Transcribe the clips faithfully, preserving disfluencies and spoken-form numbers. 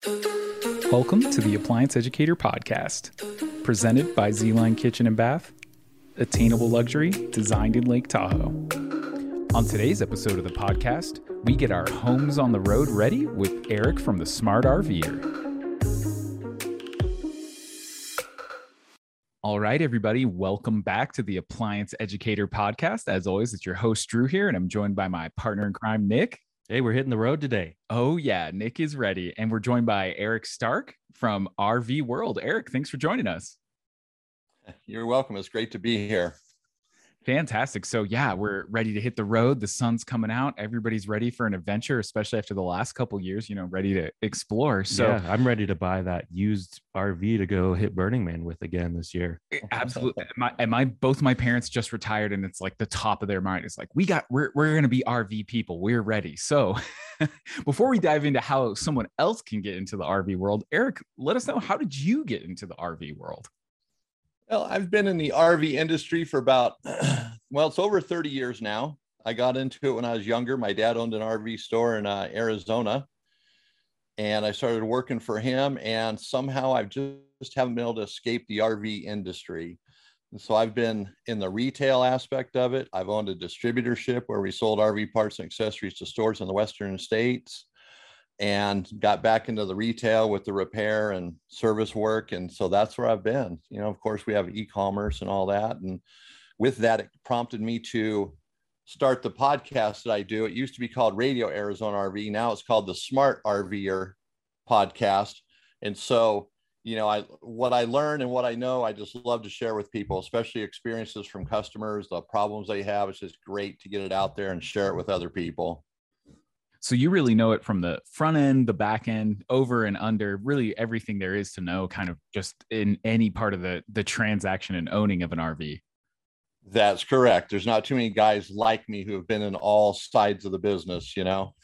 Welcome to the Appliance Educator Podcast, presented by Z-Line Kitchen and Bath, attainable luxury designed in Lake Tahoe. On today's episode of the podcast, we get our homes on the road ready with Eric from the Smart RVer. All right, everybody, welcome back to the Appliance Educator Podcast. As always, it's your host, Drew here, and I'm joined by my partner in crime, Nick. Hey, we're hitting the road today. Oh, yeah, Nick is ready. And we're joined by Eric Stark from R V World. Eric, thanks for joining us. You're welcome. It's great to be here. Fantastic. So yeah, we're ready to hit the road. The sun's coming out. Everybody's ready for an adventure, especially after the last couple of years, you know, ready to explore. So yeah, I'm ready to buy that used R V to go hit Burning Man with again this year. Absolutely. My, and my, both my parents just retired, and it's like the top of their mind. It's like, we got, we're, we're going to be R V people. We're ready. So before we dive into how someone else can get into the R V world, Eric, let us know, how did you get into the R V world? Well, I've been in the R V industry for about, well, it's over thirty years now. I got into it when I was younger. My dad owned an R V store in uh, Arizona, and I started working for him, and somehow I've just, just haven't been able to escape the R V industry. And so I've been in the retail aspect of it. I've owned a distributorship where we sold R V parts and accessories to stores in the Western states, and got back into the retail with the repair and service work. And so that's where I've been. You know, of course, we have e-commerce and all that. And with that, it prompted me to start the podcast that I do. It used to be called Radio Arizona R V. Now it's called the Smart RVer Podcast. And so, you know, I what I learn and what I know, I just love to share with people, especially experiences from customers, the problems they have. It's just great to get it out there and share it with other people. So you really know it from the front end, the back end, over and under, really everything there is to know, kind of just in any part of the, the transaction and owning of an R V. That's correct. There's not too many guys like me who have been in all sides of the business, you know?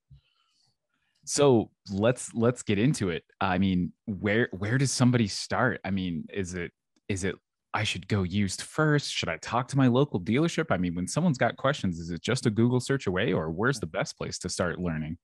So let's, let's get into it. I mean, where, where does somebody start? I mean, is it, is it, I should go used first? Should I talk to my local dealership? I mean, when someone's got questions, is it just a Google search away, or where's the best place to start learning?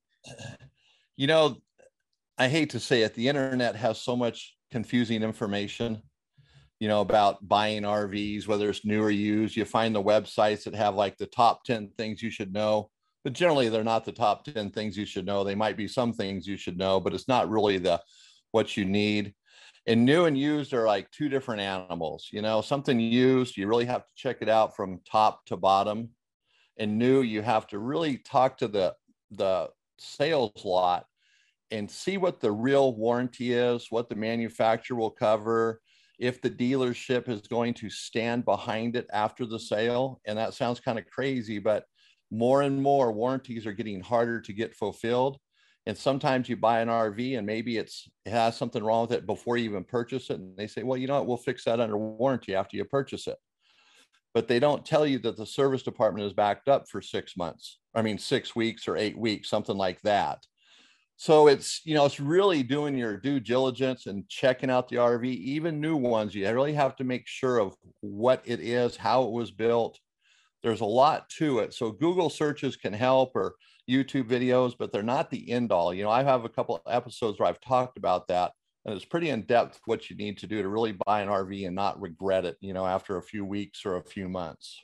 You know, I hate to say it, the internet has so much confusing information, you know, about buying R Vs, whether it's new or used. You find the websites that have like the top ten things you should know, but generally they're not the top ten things you should know. They might be some things you should know, but it's not really the what you need. And new and used are like two different animals. You know, something used, you really have to check it out from top to bottom. And new, you have to really talk to the, the sales lot and see what the real warranty is, what the manufacturer will cover, if the dealership is going to stand behind it after the sale. And that sounds kind of crazy, but more and more warranties are getting harder to get fulfilled. And sometimes you buy an R V and maybe it's, it has something wrong with it before you even purchase it. And they say, well, you know what, we'll fix that under warranty after you purchase it. But they don't tell you that the service department is backed up for six months. I mean, six weeks or eight weeks, something like that. So it's, you know, it's really doing your due diligence and checking out the R V, even new ones. You really have to make sure of what it is, how it was built. There's a lot to it. So Google searches can help, or YouTube videos, but they're not the end all. You know, I have a couple of episodes where I've talked about that, and it's pretty in depth what you need to do to really buy an R V and not regret it, you know, after a few weeks or a few months.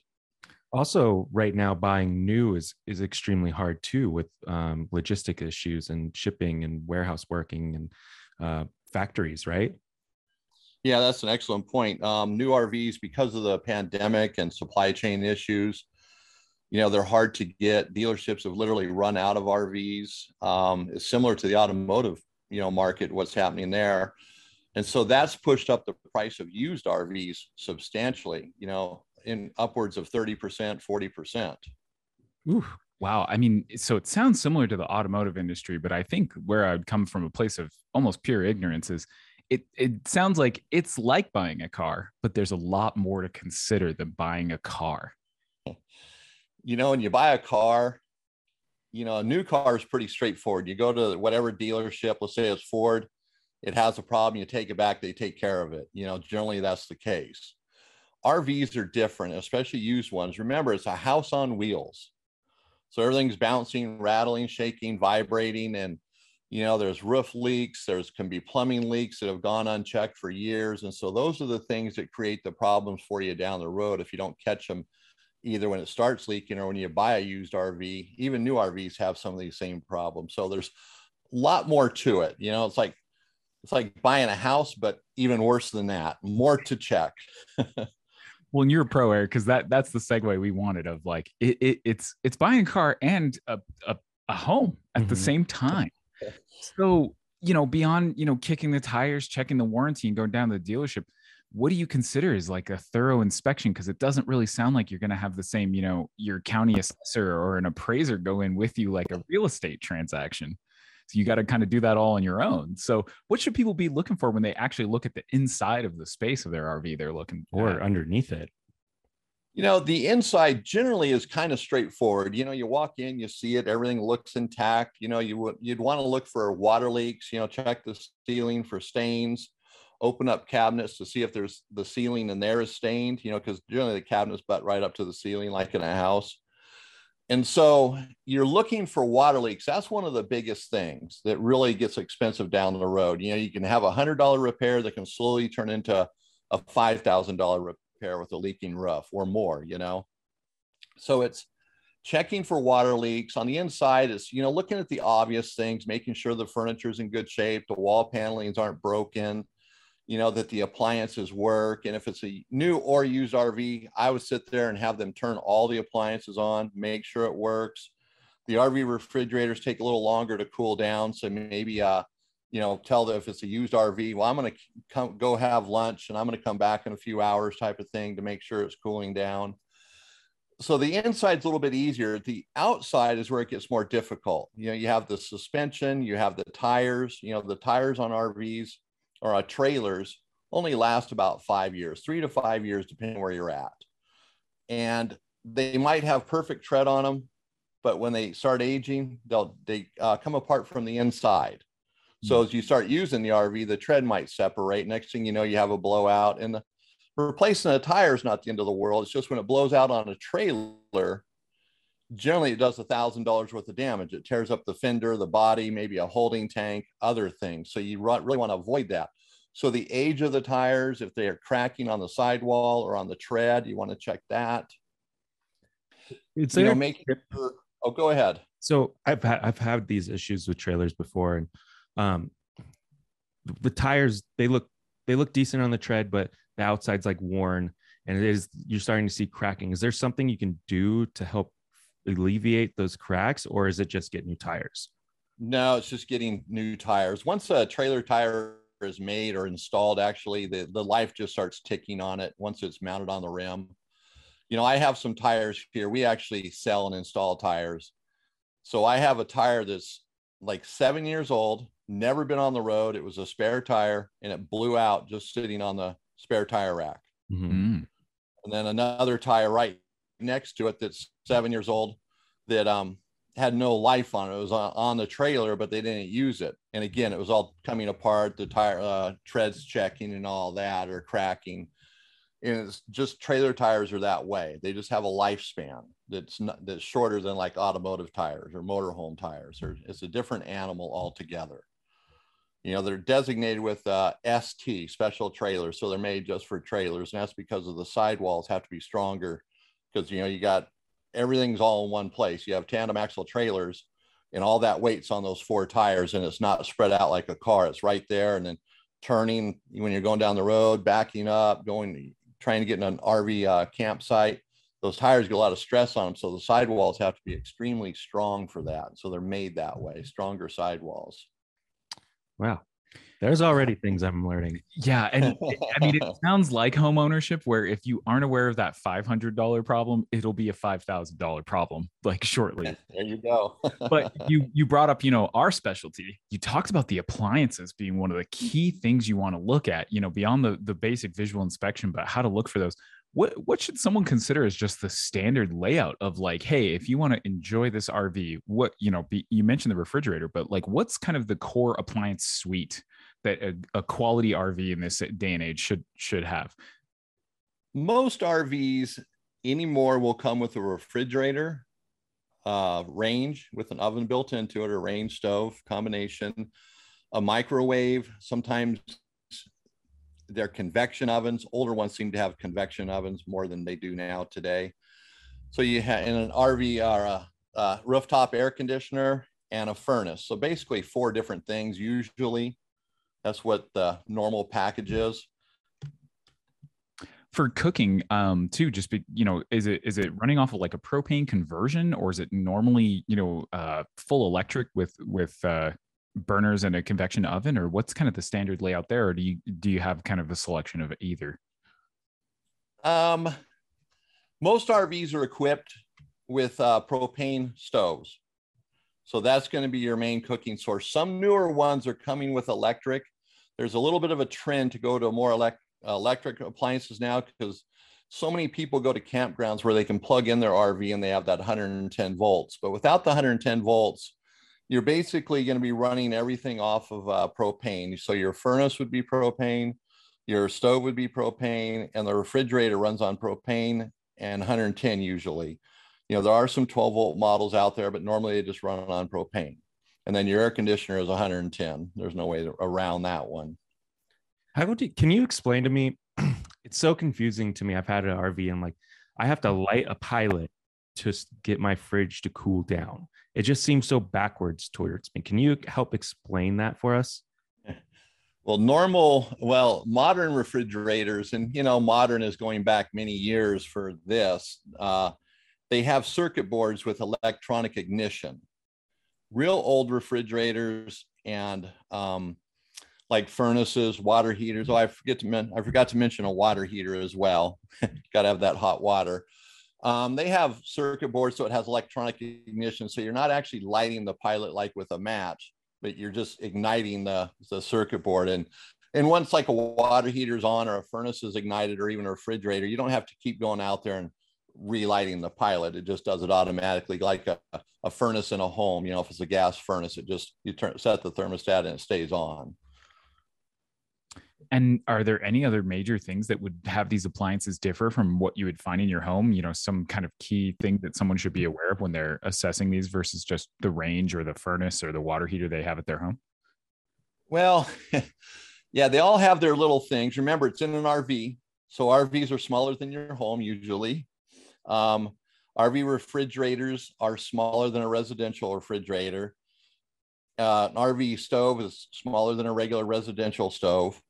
Also, right now, buying new is is extremely hard too, with um, logistic issues and shipping and warehouse working and uh, factories, right? Yeah, that's an excellent point. Um, new R Vs, because of the pandemic and supply chain issues, you know, they're hard to get. Dealerships have literally run out of R Vs. Um, it's similar to the automotive, you know, market, what's happening there. And so that's pushed up the price of used R Vs substantially, you know, in upwards of thirty percent, forty percent. Ooh, wow. I mean, so it sounds similar to the automotive industry, but I think where I'd come from a place of almost pure ignorance is it, it sounds like it's like buying a car, but there's a lot more to consider than buying a car. You know, when you buy a car, you know, a new car is pretty straightforward. You go to whatever dealership, let's say it's Ford, it has a problem, you take it back, they take care of it. You know, generally that's the case. R Vs are different, especially used ones. Remember, it's a house on wheels. So everything's bouncing, rattling, shaking, vibrating. And You know, there's roof leaks, there's can be plumbing leaks that have gone unchecked for years. And so those are the things that create the problems for you down the road if you don't catch them either when it starts leaking or when you buy a used R V. Even new R Vs have some of these same problems. So there's a lot more to it. You know, it's like it's like buying a house, but even worse than that, more to check. Well, and you're a pro, Eric, because that that's the segue we wanted of like it, it it's it's buying a car and a a, a home at mm-hmm. the same time. So, you know, beyond, you know, kicking the tires, checking the warranty and going down to the dealership, what do you consider is like a thorough inspection? Because it doesn't really sound like you're going to have the same, you know, your county assessor or an appraiser go in with you like a real estate transaction. So you got to kind of do that all on your own. So what should people be looking for when they actually look at the inside of the space of their R V they're looking for? Or at? Underneath it? You know, the inside generally is kind of straightforward. You know, you walk in, you see it, everything looks intact. You know, you would, you'd want to look for water leaks, you know, check the ceiling for stains, open up cabinets to see if there's the ceiling in there is stained, you know, because generally the cabinets butt right up to the ceiling, like in a house. And so you're looking for water leaks. That's one of the biggest things that really gets expensive down the road. You know, you can have a hundred dollar repair that can slowly turn into a five thousand dollar repair with a leaking roof or more, you know? So it's checking for water leaks. On the inside is, you know, looking at the obvious things, making sure the furniture's in good shape, the wall panelings aren't broken, you know, that the appliances work. And if it's a new or used R V, I would sit there and have them turn all the appliances on, make sure it works. The R V refrigerators take a little longer to cool down. So maybe, uh, you know, tell them if it's a used R V, well, I'm going to come go have lunch and I'm going to come back in a few hours type of thing to make sure it's cooling down. So the inside's a little bit easier. The outside is where it gets more difficult. You know, you have the suspension, you have the tires, you know, the tires on R Vs or uh, trailers only last about five years, three to five years, depending where you're at. And they might have perfect tread on them, but when they start aging, they'll they uh, come apart from the inside. So as you start using the R V, the tread might separate. Next thing you know, you have a blowout. And the, replacing a tire is not the end of the world. It's just when it blows out on a trailer, generally it does a thousand dollars worth of damage. It tears up the fender, the body, maybe a holding tank, other things. So you really want to avoid that. So the age of the tires, if they are cracking on the sidewall or on the tread, you want to check that. It's you know, make sure, oh, go ahead. So I've had I've had these issues with trailers before, and um, the tires they look they look decent on the tread, but the outside's like worn, and it is you're starting to see cracking. Is there something you can do to help alleviate those cracks, or is it just get new tires? No, it's just getting new tires. Once a trailer tire is made or installed, actually the, the life just starts ticking on it once it's mounted on the rim. You know, I have some tires here. We actually sell and install tires. So I have a tire that's like seven years old, never been on the road. It was a spare tire and it blew out just sitting on the spare tire rack. Mm-hmm. And then another tire right next to it that's seven years old that um had no life on it. It was on, on the trailer, but they didn't use it. And again, it was all coming apart, the tire uh, treads checking and all that, or cracking. And it's just trailer tires are that way. They just have a lifespan that's not, that's shorter than like automotive tires or motorhome tires. Or it's a different animal altogether. You know, they're designated with uh, S T, special trailers. So they're made just for trailers. And that's because of the sidewalls have to be stronger because, you know, you got everything's all in one place. You have tandem axle trailers and all that weight's on those four tires, and it's not spread out like a car. It's right there. And then turning when you're going down the road, backing up, going, trying to get in an R V uh, campsite, those tires get a lot of stress on them. So the sidewalls have to be extremely strong for that. So they're made that way, stronger sidewalls. Wow. There's already things I'm learning. Yeah. And I mean, it sounds like home ownership where if you aren't aware of that five hundred dollars problem, it'll be a five thousand dollars problem like shortly. There you go. But you, you brought up, you know, our specialty. You talked about the appliances being one of the key things you want to look at, you know, beyond the, the basic visual inspection, but how to look for those. What, what should someone consider as just the standard layout of like, hey, if you want to enjoy this R V, what, you know, be, you mentioned the refrigerator, but like, what's kind of the core appliance suite that a, a quality R V in this day and age should, should have? Most R Vs anymore will come with a refrigerator, uh, range with an oven built into it, or range stove combination, a microwave. Sometimes they're convection ovens. Older ones seem to have convection ovens more than they do now today. So you have in an R V or a, a rooftop air conditioner and a furnace. So basically four different things. Usually that's what the normal package is. For cooking, um, too, just be, you know, is it is it running off of like a propane conversion, or is it normally, you know, uh, full electric with with uh, burners and a convection oven, or what's kind of the standard layout there? Or do you do you have kind of a selection of either? Um, most R Vs are equipped with uh, propane stoves. So that's going to be your main cooking source. Some newer ones are coming with electric. There's a little bit of a trend to go to more elect electric appliances now, because so many people go to campgrounds where they can plug in their R V and they have that one hundred ten volts. But without the one hundred ten volts, you're basically going to be running everything off of uh, propane. So your furnace would be propane, your stove would be propane, and the refrigerator runs on propane and one hundred ten usually. You know, there are some twelve volt models out there, but normally they just run on propane. And then your air conditioner is one hundred ten. There's no way around that one. How would you, can you explain to me? It's so confusing to me. I've had an R V and like, I have to light a pilot to get my fridge to cool down. It just seems so backwards towards me. Can you help explain that for us? Well, normal, well, modern refrigerators, and, you know, modern is going back many years for this. Uh, they have circuit boards with electronic ignition. Real old refrigerators and, um, like furnaces, water heaters. Oh, I forget to men- I forgot to mention a water heater as well. Got to have that hot water. Um, they have circuit boards, so it has electronic ignition. So you're not actually lighting the pilot like with a match, but you're just igniting the, the circuit board. And, and once like a water heater is on, or a furnace is ignited, or even a refrigerator, you don't have to keep going out there and relighting the pilot. It just does it automatically, like a, a furnace in a home. You know, if it's a gas furnace, it just, you turn set the thermostat and it stays on. And are there any other major things that would have these appliances differ from what you would find in your home? You know, some kind of key thing that someone should be aware of when they're assessing these versus just the range or the furnace or the water heater they have at their home? Well, yeah, they all have their little things. Remember, it's in an R V. So R Vs are smaller than your home usually. Um, R V refrigerators are smaller than a residential refrigerator. Uh, an R V stove is smaller than a regular residential stove.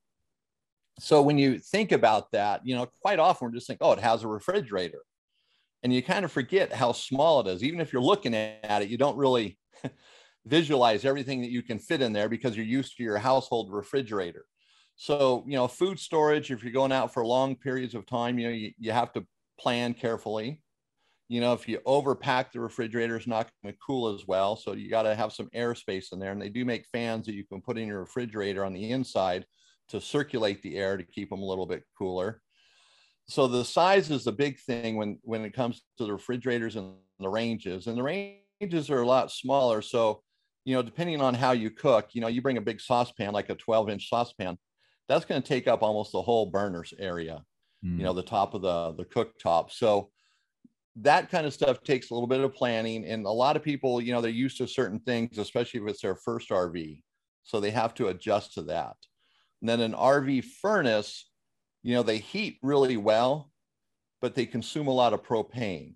So when you think about that, you know, quite often we're just thinking, oh, it has a refrigerator. And you kind of forget how small it is. Even if you're looking at it, you don't really visualize everything that you can fit in there because you're used to your household refrigerator. So, you know, food storage, if you're going out for long periods of time, you know, you, you have to plan carefully. You know, if you overpack the refrigerator, it's not going to cool as well. So you got to have some airspace in there. And they do make fans that you can put in your refrigerator on the inside to circulate the air to keep them a little bit cooler. So the size is the big thing when, when it comes to the refrigerators and the ranges. And the ranges are a lot smaller. So, you know, depending on how you cook, you know, you bring a big saucepan, like a twelve inch saucepan, that's going to take up almost the whole burners area, mm. you know, the top of the, the cooktop. So that kind of stuff takes a little bit of planning. And a lot of people, you know, they're used to certain things, especially if it's their first R V. So they have to adjust to that. And then an R V furnace, you know, they heat really well, but they consume a lot of propane.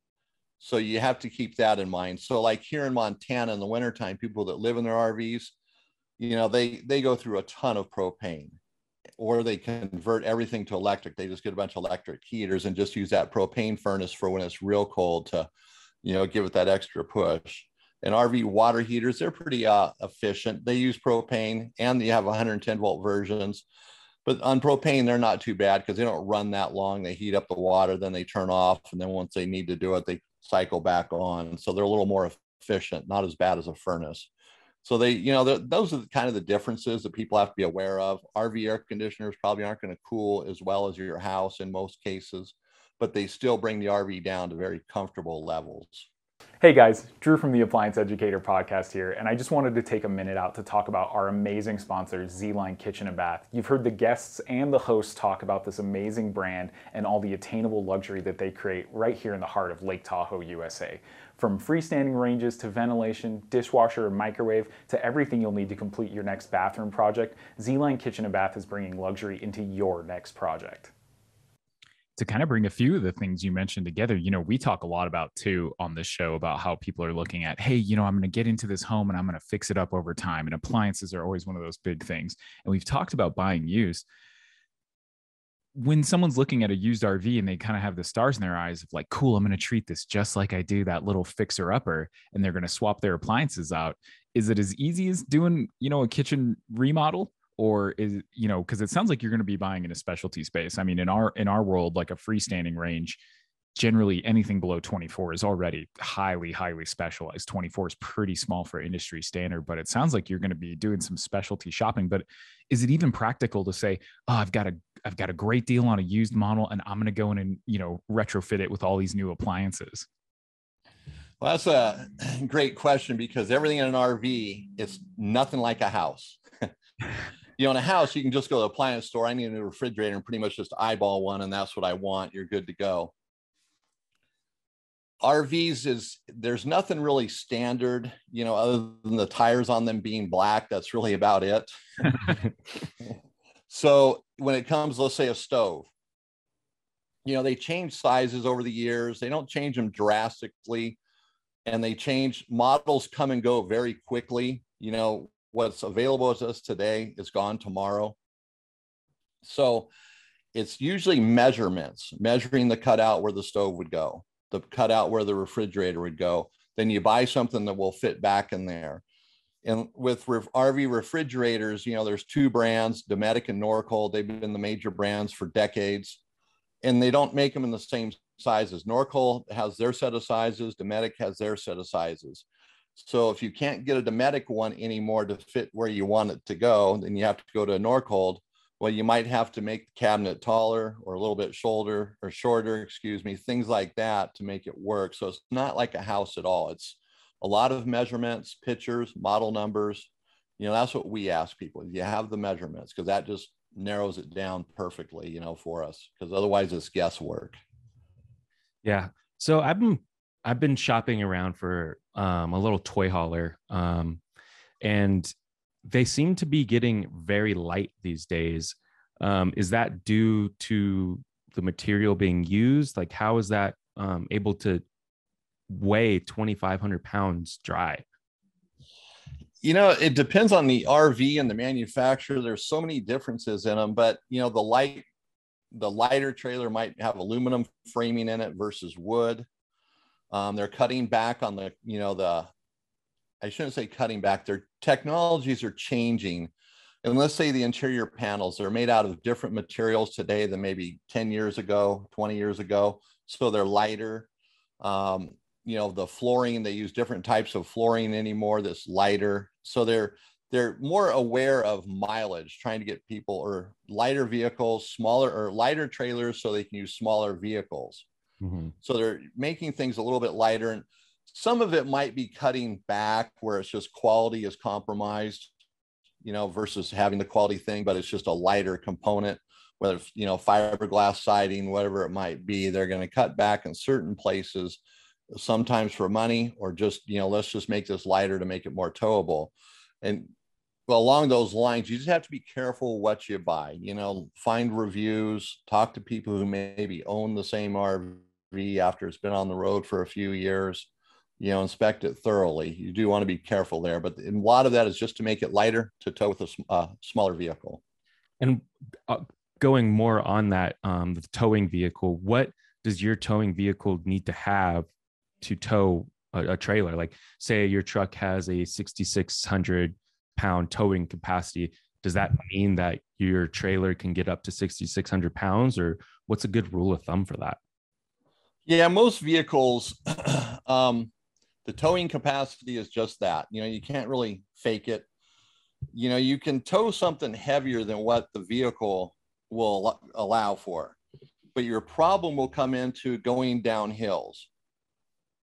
So you have to keep that in mind. So like here in Montana in the wintertime, people that live in their R Vs, you know, they, they go through a ton of propane, or they convert everything to electric. They just get a bunch of electric heaters and just use that propane furnace for when it's real cold to, you know, give it that extra push. And R V water heaters, they're pretty uh, efficient. They use propane, and you have one hundred ten volt versions. But on propane, they're not too bad because they don't run that long. They heat up the water, then they turn off. And then once they need to do it, they cycle back on. So they're a little more efficient, not as bad as a furnace. So they, you know, those are the kind of the differences that people have to be aware of. R V air conditioners probably aren't going to cool as well as your house in most cases, but they still bring the R V down to very comfortable levels. Hey guys, Drew from the Appliance Educator podcast here, and I just wanted to take a minute out to talk about our amazing sponsor, Z-Line Kitchen and Bath. You've heard the guests and the hosts talk about this amazing brand and all the attainable luxury that they create right here in the heart of Lake Tahoe, U S A. From freestanding ranges to ventilation, dishwasher and microwave, to everything you'll need to complete your next bathroom project, Z-Line Kitchen and Bath is bringing luxury into your next project. To kind of bring a few of the things you mentioned together, you know, we talk a lot about too on this show about how people are looking at, hey, you know, I'm going to get into this home and I'm going to fix it up over time. And appliances are always one of those big things. And we've talked about buying used. When someone's looking at a used R V and they kind of have the stars in their eyes of like, cool, I'm going to treat this just like I do that little fixer upper, and they're going to swap their appliances out. Is it as easy as doing, you know, a kitchen remodel? Or is, you know, because it sounds like you're going to be buying in a specialty space. I mean, in our in our world, like a freestanding range, generally anything below twenty-four is already highly, highly specialized. twenty-four is pretty small for industry standard, but it sounds like you're going to be doing some specialty shopping. But is it even practical to say, oh, I've got a I've got a great deal on a used model and I'm going to go in and, you know, retrofit it with all these new appliances? Well, that's a great question, because everything in an R V is nothing like a house. You know, in a house, you can just go to the appliance store. I need a new refrigerator and pretty much just eyeball one, and that's what I want. You're good to go. R Vs is, there's nothing really standard, you know, other than the tires on them being black. That's really about it. So when it comes, let's say a stove, you know, they change sizes over the years. They don't change them drastically, and they change, models come and go very quickly. You know, what's available to us today is gone tomorrow. So it's usually measurements, measuring the cutout where the stove would go, the cutout where the refrigerator would go. Then you buy something that will fit back in there. And with R V refrigerators, you know, there's two brands, Dometic and Norcold. They've been the major brands for decades, and they don't make them in the same sizes. Norcold has their set of sizes. Dometic has their set of sizes. So if you can't get a Dometic one anymore to fit where you want it to go, then you have to go to a Norcold. Well, you might have to make the cabinet taller or a little bit shoulder or shorter, excuse me, things like that to make it work. So it's not like a house at all. It's a lot of measurements, pictures, model numbers. You know, that's what we ask people. You have the measurements, because that just narrows it down perfectly, you know, for us, because otherwise it's guesswork. Yeah. So I've been I've been shopping around for um, a little toy hauler, um, and they seem to be getting very light these days. Um, is that due to the material being used? Like, how is that um, able to weigh twenty-five hundred pounds dry? You know, it depends on the R V and the manufacturer. There's so many differences in them, but you know, the light, the lighter trailer might have aluminum framing in it versus wood. Um, they're cutting back on the, you know, the, I shouldn't say cutting back, their technologies are changing. And let's say the interior panels are made out of different materials today than maybe ten years ago, twenty years ago. So they're lighter. Um, you know, the flooring, they use different types of flooring anymore that's lighter. So they're, they're more aware of mileage, trying to get people, or lighter vehicles, smaller or lighter trailers so they can use smaller vehicles. Mm-hmm. So they're making things a little bit lighter, and some of it might be cutting back where it's just quality is compromised, you know, versus having the quality thing, but it's just a lighter component, whether it's, you know, fiberglass siding, whatever it might be. They're going to cut back in certain places, sometimes for money, or just, you know, let's just make this lighter to make it more towable. And well, along those lines, you just have to be careful what you buy, you know, find reviews, talk to people who maybe own the same R V after it's been on the road for a few years, you know, inspect it thoroughly. You do want to be careful there, but a lot of that is just to make it lighter to tow with a uh, smaller vehicle. And uh, going more on that, um, the towing vehicle, what does your towing vehicle need to have to tow a, a trailer? Like, say your truck has a sixty-six hundred pound towing capacity. Does that mean that your trailer can get up to sixty-six hundred pounds, or what's a good rule of thumb for that? Yeah, most vehicles, um, the towing capacity is just that. You know, you can't really fake it. You know, you can tow something heavier than what the vehicle will allow for, but your problem will come into going down hills.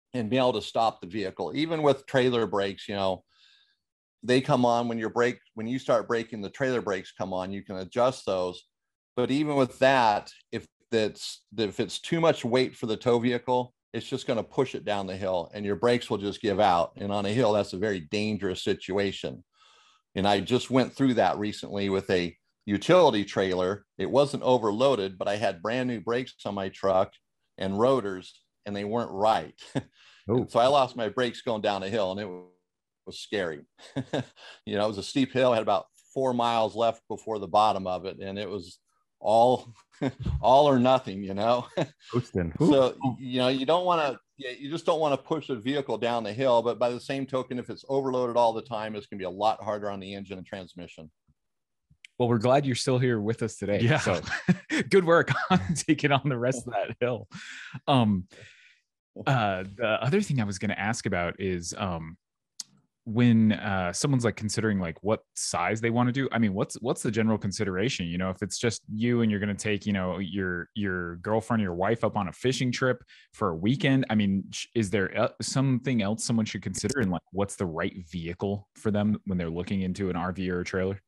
and being able to stop the vehicle. Even with trailer brakes, you know, they come on when you're brake, when you start braking, the trailer brakes come on, you can adjust those. But even with that, if that's, if it's too much weight for the tow vehicle, it's just going to push it down the hill and your brakes will just give out. And on a hill, that's a very dangerous situation. And I just went through that recently with a utility trailer. It wasn't overloaded, but I had brand new brakes on my truck and rotors, and they weren't right. Oh. So I lost my brakes going down a hill, and it was scary. You know, it was a steep hill. I had about four miles left before the bottom of it, and it was all all or nothing, you know. So, you know, you don't want to, you just don't want to push a vehicle down the hill. But by the same token, if it's overloaded all the time, it's going to be a lot harder on the engine and transmission. Well, we're glad you're still here with us today. Yeah. So good work on taking on the rest of that hill. Um, uh, the other thing I was going to ask about is, um, when uh, someone's like considering like what size they want to do, I mean, what's what's the general consideration? You know, if it's just you and you're going to take, you know, your your girlfriend or your wife up on a fishing trip for a weekend, I mean, is there something else someone should consider, and like what's the right vehicle for them when they're looking into an R V or a trailer?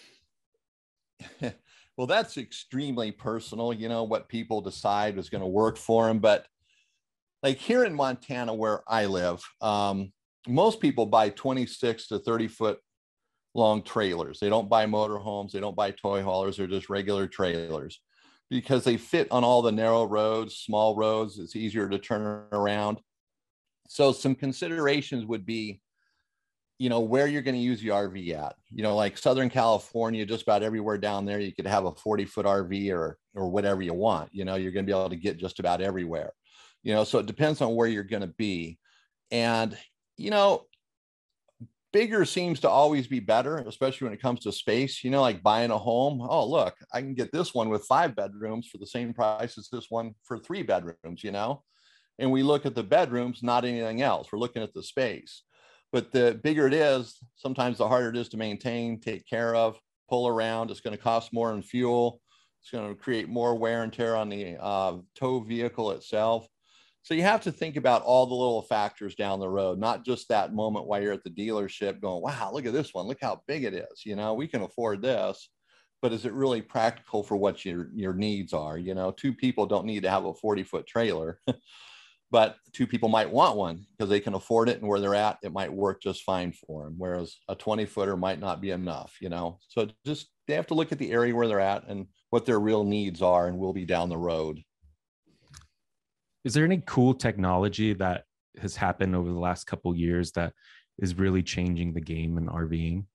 Well, that's extremely personal, you know, what people decide is going to work for them. But like here in Montana, where I live, um, most people buy twenty-six to thirty foot long trailers. They don't buy motorhomes. They don't buy toy haulers. They're just regular trailers because they fit on all the narrow roads, small roads. It's easier to turn around. So some considerations would be, you know, where you're going to use the R V at. You know, like Southern California, just about everywhere down there, you could have a forty foot R V or, or whatever you want. You know, you're going to be able to get just about everywhere. You know, so it depends on where you're going to be. And, you know, bigger seems to always be better, especially when it comes to space. You know, like buying a home. Oh, look, I can get this one with five bedrooms for the same price as this one for three bedrooms, you know. And we look at the bedrooms, not anything else. We're looking at the space. But the bigger it is, sometimes the harder it is to maintain, take care of, pull around. It's going to cost more in fuel. It's going to create more wear and tear on the uh, tow vehicle itself. So you have to think about all the little factors down the road, not just that moment while you're at the dealership going, wow, look at this one. Look how big it is. You know, we can afford this, but is it really practical for what your, your needs are? You know, two people don't need to have a forty foot trailer, but two people might want one because they can afford it, and where they're at, it might work just fine for them. Whereas a twenty footer might not be enough, you know? So just, they have to look at the area where they're at and what their real needs are, and will be down the road. Is there any cool technology that has happened over the last couple of years that is really changing the game in RVing?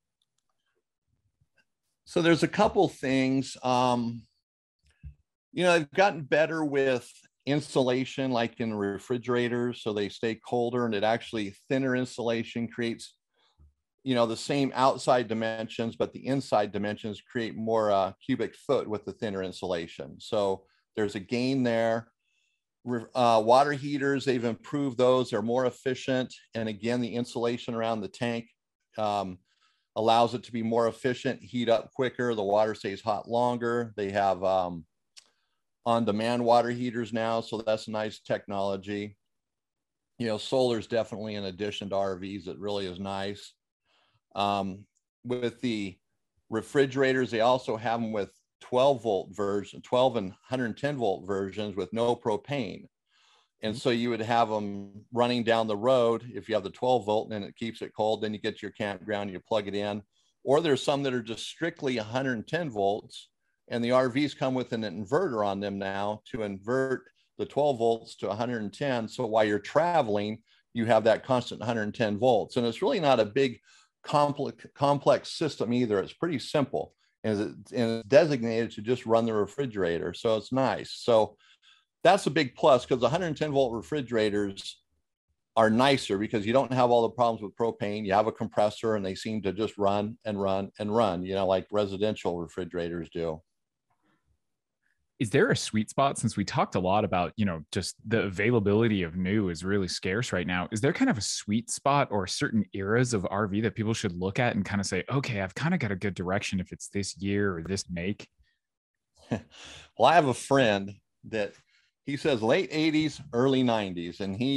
So there's a couple things. Um, you know, I've gotten better with insulation, like in refrigerators, so they stay colder, and it actually thinner insulation creates, you know, the same outside dimensions, but the inside dimensions create more uh, cubic foot with the thinner insulation. So there's a gain there. Uh, water heaters, they've improved those. They're more efficient. And again, the insulation around the tank um, allows it to be more efficient, heat up quicker. The water stays hot longer. They have um, on-demand water heaters now, so that's nice technology. You know, solar is definitely an addition to R Vs. It really is nice. Um, with the refrigerators, they also have them with twelve volt version, twelve and one hundred ten volt versions with no propane. And so you would have them running down the road. If you have the twelve volt and it keeps it cold, then you get to your campground, you plug it in. Or there's some that are just strictly one hundred ten volts, and the R Vs come with an inverter on them now to invert the twelve volts to one hundred ten. So while you're traveling, you have that constant one hundred ten volts. And it's really not a big complex, complex system either. It's pretty simple. And it's designated to just run the refrigerator. So it's nice. So that's a big plus, because one hundred ten volt refrigerators are nicer because you don't have all the problems with propane. You have a compressor and they seem to just run and run and run, you know, like residential refrigerators do. Is there a sweet spot, since we talked a lot about, you know, just the availability of new is really scarce right now? Is there kind of a sweet spot or certain eras of R V that people should look at and kind of say, okay, I've kind of got a good direction if it's this year or this make? Well, I have a friend that he says late eighties, early nineties, and he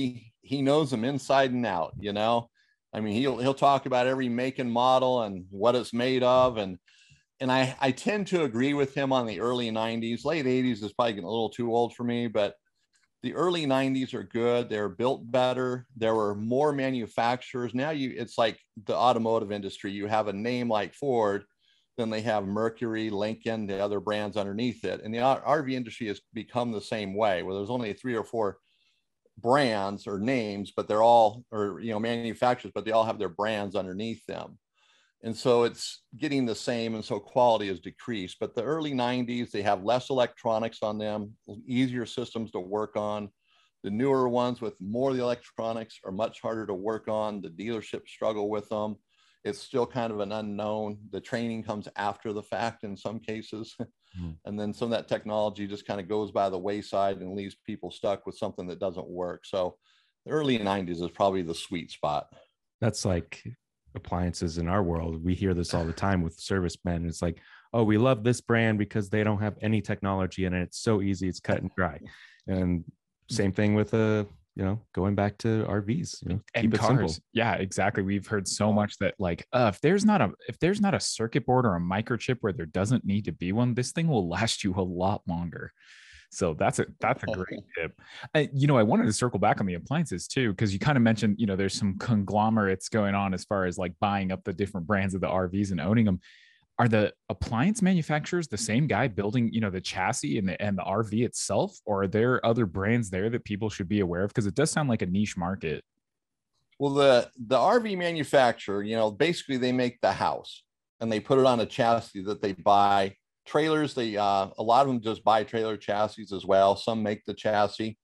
he knows them inside and out, you know. I mean, he'll he'll talk about every make and model and what it's made of. And and I, I tend to agree with him on the early nineties. Late eighties is probably getting a little too old for me, but the early nineties are good. They're built better. There were more manufacturers. Now you, it's like the automotive industry. You have a name like Ford, then they have Mercury, Lincoln, the other brands underneath it. And the R V industry has become the same way, where there's only three or four brands or names, but they're all, or, you know, manufacturers, but they all have their brands underneath them. And so it's getting the same. And so quality has decreased. But the early nineties, they have less electronics on them, easier systems to work on. The newer ones with more of the electronics are much harder to work on. The dealerships struggle with them. It's still kind of an unknown. The training comes after the fact in some cases. Mm. And then some of that technology just kind of goes by the wayside and leaves people stuck with something that doesn't work. So the early nineties is probably the sweet spot. That's like appliances in our world. We hear this all the time with servicemen. It's like, oh, we love this brand because they don't have any technology in it. It's so easy. It's cut and dry. And same thing with a, you know, going back to R Vs, you know, and cars. Yeah, exactly. We've heard so much that like, uh, if there's not a, if there's not a circuit board or a microchip where there doesn't need to be one, this thing will last you a lot longer. So that's a, that's a great tip. Uh, you know, I wanted to circle back on the appliances too, because you kind of mentioned, you know, there's some conglomerates going on as far as like buying up the different brands of the R Vs and owning them. Are the appliance manufacturers the same guy building, you know, the chassis and the, and the R V itself, or are there other brands there that people should be aware of? Because it does sound like a niche market. Well, the, the R V manufacturer, you know, basically they make the house and they put it on a chassis that they buy. Trailers, they uh, a lot of them just buy trailer chassis as well. Some make the chassis.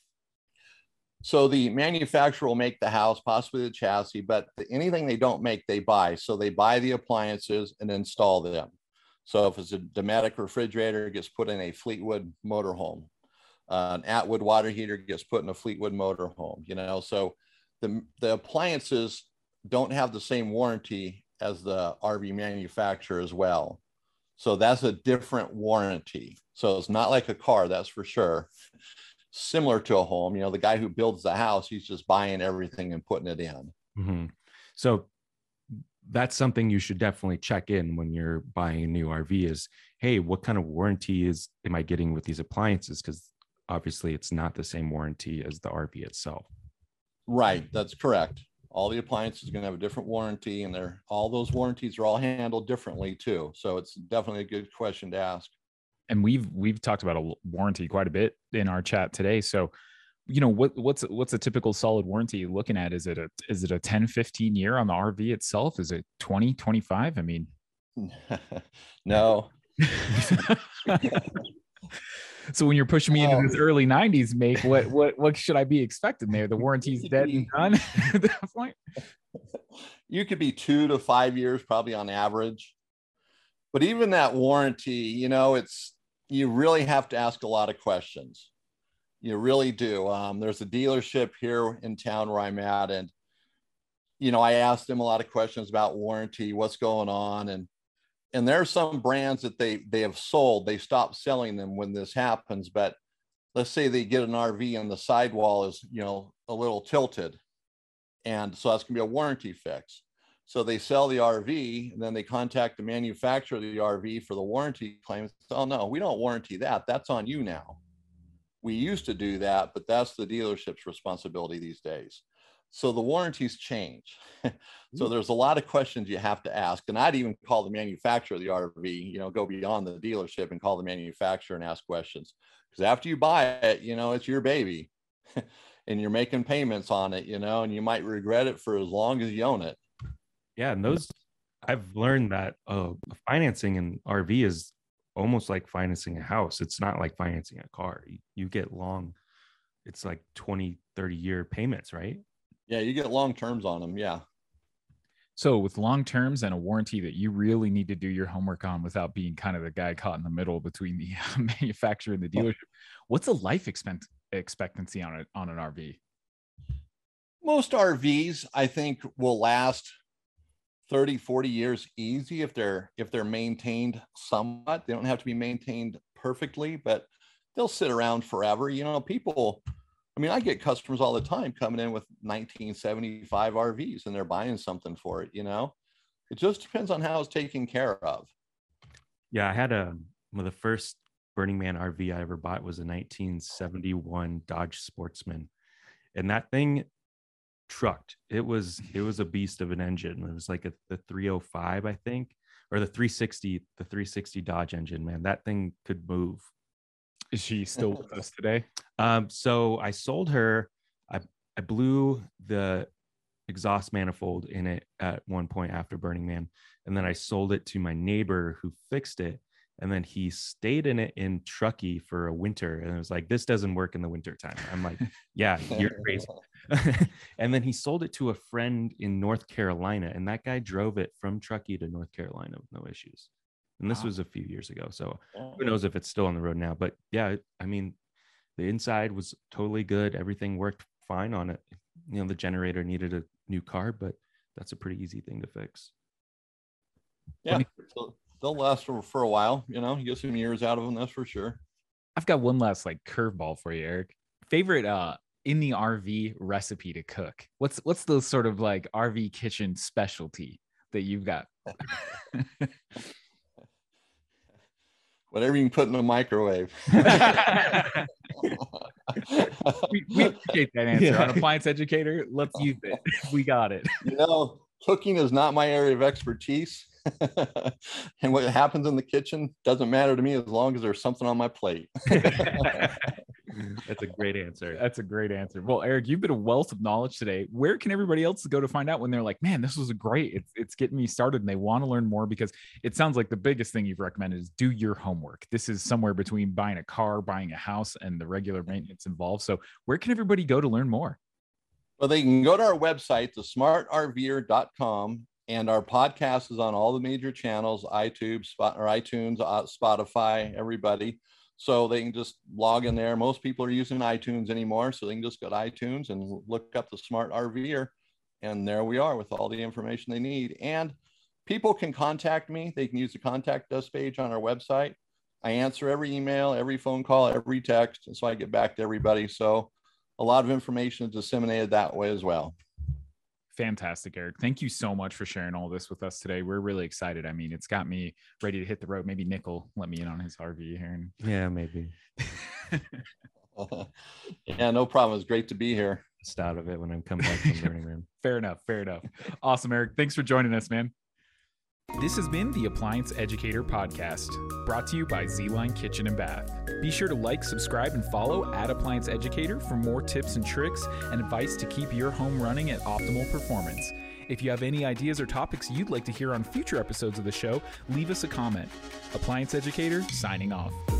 So the manufacturer will make the house, possibly the chassis, but the, anything they don't make, they buy. So they buy the appliances and install them. So if it's a Dometic refrigerator, it gets put in a Fleetwood motorhome. Uh, an Atwood water heater gets put in a Fleetwood motorhome. You know, so the the appliances don't have the same warranty as the R V manufacturer as well. So that's a different warranty. So it's not like a car, that's for sure. Similar to a home, you know, the guy who builds the house, he's just buying everything and putting it in. Mm-hmm. So that's something you should definitely check in when you're buying a new R V is, hey, what kind of warranty is am I getting with these appliances? Because obviously it's not the same warranty as the R V itself. Right, that's correct. All the appliances are going to have a different warranty, and they're all those warranties are all handled differently too. So it's definitely a good question to ask. And we've we've talked about a warranty quite a bit in our chat today. So, you know, what what's what's a typical solid warranty you're looking at? Is it a is it a ten, fifteen year on the R V itself? Is it twenty, twenty-five? I mean, no. So when you're pushing me into this early nineties make, what what what should I be expecting there? The warranty's dead and done at that point? You could be two to five years probably on average. But even that warranty, you know, it's, you really have to ask a lot of questions. You really do. Um, there's a dealership here in town where I'm at, and, you know, I asked them a lot of questions about warranty, what's going on. And, and there are some brands that they, they have sold, they stopped selling them when this happens. But let's say they get an R V and the sidewall is, you know, a little tilted. And so that's gonna be a warranty fix. So they sell the R V and then they contact the manufacturer of the R V for the warranty claims. Oh no, we don't warranty that. That's on you now. We used to do that, but that's the dealership's responsibility these days. So the warranties change. So there's a lot of questions you have to ask. And I'd even call the manufacturer of the R V, you know, go beyond the dealership and call the manufacturer and ask questions. Because after you buy it, you know, it's your baby and you're making payments on it, you know, and you might regret it for as long as you own it. Yeah. And those, I've learned that uh, financing an R V is almost like financing a house. It's not like financing a car. You, you get long, it's like twenty, thirty year payments, right? Yeah, you get long terms on them. Yeah. So with long terms and a warranty that you really need to do your homework on without being kind of the guy caught in the middle between the manufacturer and the dealership, what's a life expect expectancy on it on an R V? Most R Vs, I think, will last thirty, forty years easy if they're if they're maintained somewhat. They don't have to be maintained perfectly, but they'll sit around forever. You know, people I mean, I get customers all the time coming in with nineteen seventy-five R Vs and they're buying something for it, you know? It just depends on how it's taken care of. Yeah, I had a, one of the first Burning Man R V I ever bought was a nineteen seventy-one Dodge Sportsman. And that thing trucked. It was, it was a beast of an engine. It was like a, the three oh five, I think, or the three sixty, the three sixty Dodge engine, man. That thing could move. Is she still with us today? Um, so I sold her. I, I blew the exhaust manifold in it at one point after Burning Man. And then I sold it to my neighbor who fixed it. And then he stayed in it in Truckee for a winter. And it was like, this doesn't work in the winter time. I'm like, yeah, you're crazy. And then he sold it to a friend in North Carolina. And that guy drove it from Truckee to North Carolina with no issues. And this wow. was a few years ago. So who knows if it's still on the road now. But yeah, I mean, the inside was totally good. Everything worked fine on it. You know, the generator needed a new carb, but that's a pretty easy thing to fix. Yeah, so they'll last for, for a while. You know, you get some years out of them, that's for sure. I've got one last like curveball for you, Eric. Favorite uh in the R V recipe to cook? What's what's the sort of like R V kitchen specialty that you've got? Whatever you can put in the microwave. we, we appreciate that answer. Yeah. On Appliance Educator, let's use it. We got it. You know, cooking is not my area of expertise. And what happens in the kitchen doesn't matter to me as long as there's something on my plate. That's a great answer. That's a great answer. Well, Eric, you've been a wealth of knowledge today. Where can everybody else go to find out when they're like, man, this was a great, it's, it's getting me started and they want to learn more? Because it sounds like the biggest thing you've recommended is do your homework. This is somewhere between buying a car, buying a house, and the regular maintenance involved. So where can everybody go to learn more? Well, they can go to our website, the smart r v er dot com. And our podcast is on all the major channels, iTunes, Spot, or iTunes, uh, Spotify, everybody. So they can just log in there. Most people are using iTunes anymore, so they can just go to iTunes and look up the Smart RVer. And there we are with all the information they need. And people can contact me. They can use the contact us page on our website. I answer every email, every phone call, every text. And so I get back to everybody. So a lot of information is disseminated that way as well. Fantastic, Eric. Thank you so much for sharing all this with us today. We're really excited. I mean, it's got me ready to hit the road. Maybe Nick will let me in on his R V here. And... Yeah, maybe. Yeah, no problem. It's great to be here. Just out of it when I'm coming back from the learning room. Fair enough. Fair enough. Awesome, Eric. Thanks for joining us, man. This has been the Appliance Educator Podcast, brought to you by Z-Line Kitchen and Bath. Be sure to like, subscribe, and follow at Appliance Educator for more tips and tricks and advice to keep your home running at optimal performance. If you have any ideas or topics you'd like to hear on future episodes of the show, leave us a comment. Appliance Educator, signing off.